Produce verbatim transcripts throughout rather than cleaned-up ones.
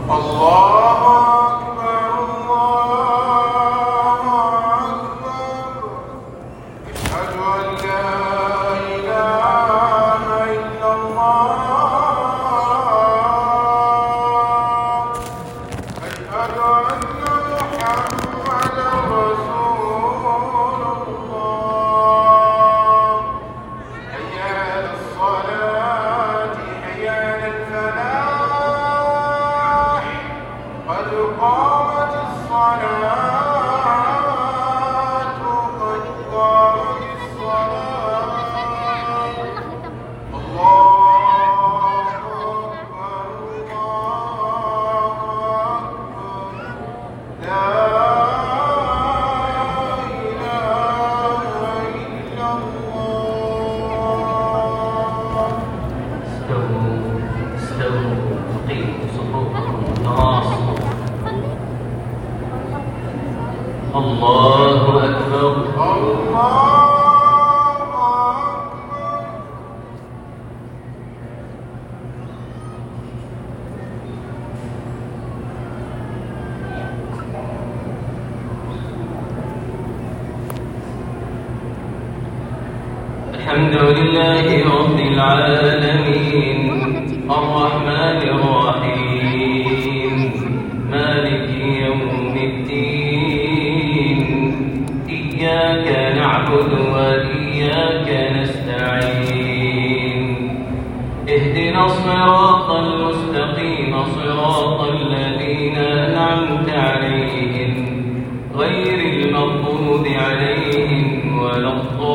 الحمد لله رب العالمين الرحمن الرحيم مالك يوم الدين إياك نعبد وإياك نستعين اهدنا الصراط المستقيم صراط الذين أنعمت عليهم غير المغضوب عليهم ولا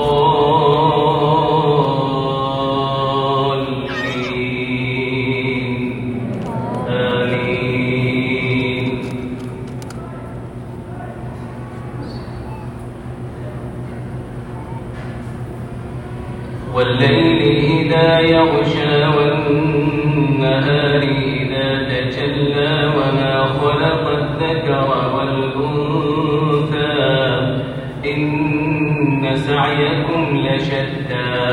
الضالين آمين. والليل إذا يغشى والنهار إذا تجلى وما خلق الذكر والأنثى إن سعيكم لشتى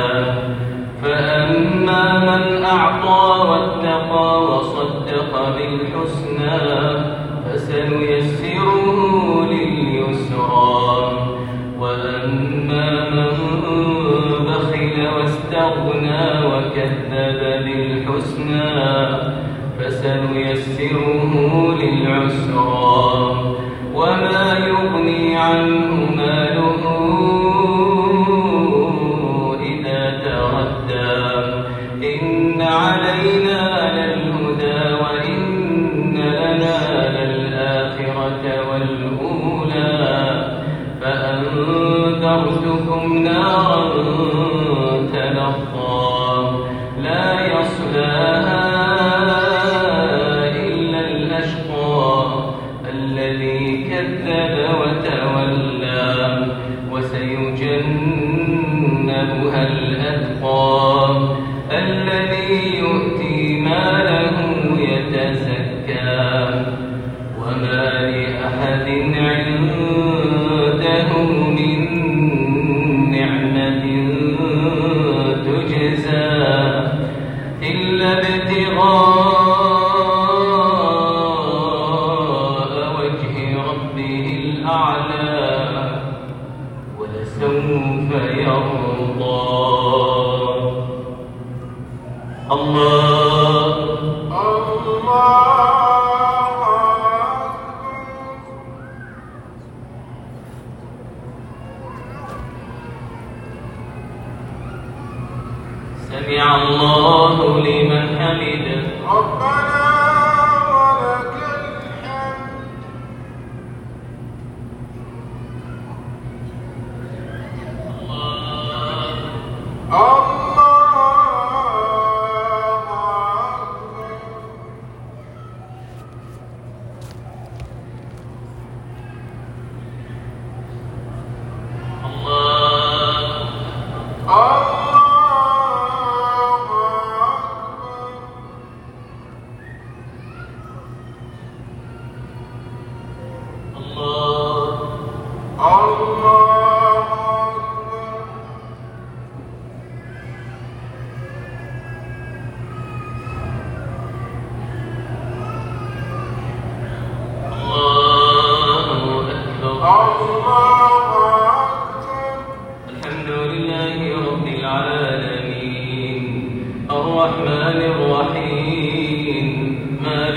فأما من أعطى واتقى وصدق بالحسنى فسنيسره لليسرى وأما من بخل واستغنى وكذب بالحسنى فسنيسره للعسرى وما يغني عنه ماله إذا تردى إن علينا للهدى وإن لنا للآخرة والأولى فأنذرتكم نارا تلظى لا يصلاها إلا الأشقى الذي كذب وتولى وسيجنبها الأتقى الذي يؤتي ماله يتزكى وما لأحد عنده من نعمة تجزى إلا ابتغاء وجه ربه الأعلى ولسوف يرضى. الله سمع الله لمن حمده ربنا ولك الحمد. الله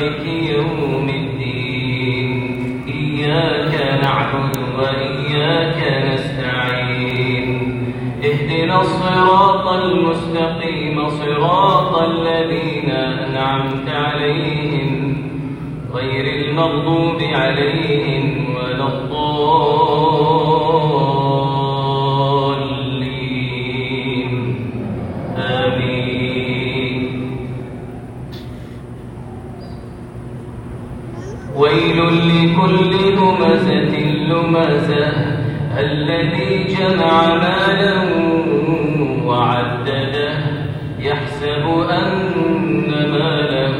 مالك يوم الدين إياك نعبد وإياك نستعين اهدنا الصراط المستقيم صراط الذين أنعمت عليهم غير المغضوب عليهم ولا الضالين آمين. ويل لكل همزة لمزة الذي جمع مالا وعدده يحسب أن ماله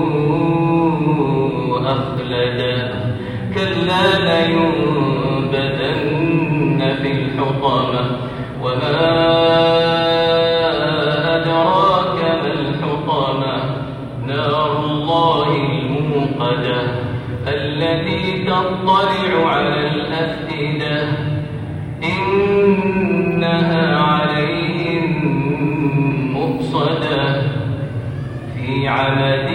أخلده كلا لينبذن في الحطمة وما أدراك ما الحطمة نار الله الموقدة التي تطلع على الأفئدة إنها عليهم مؤصدة في عمد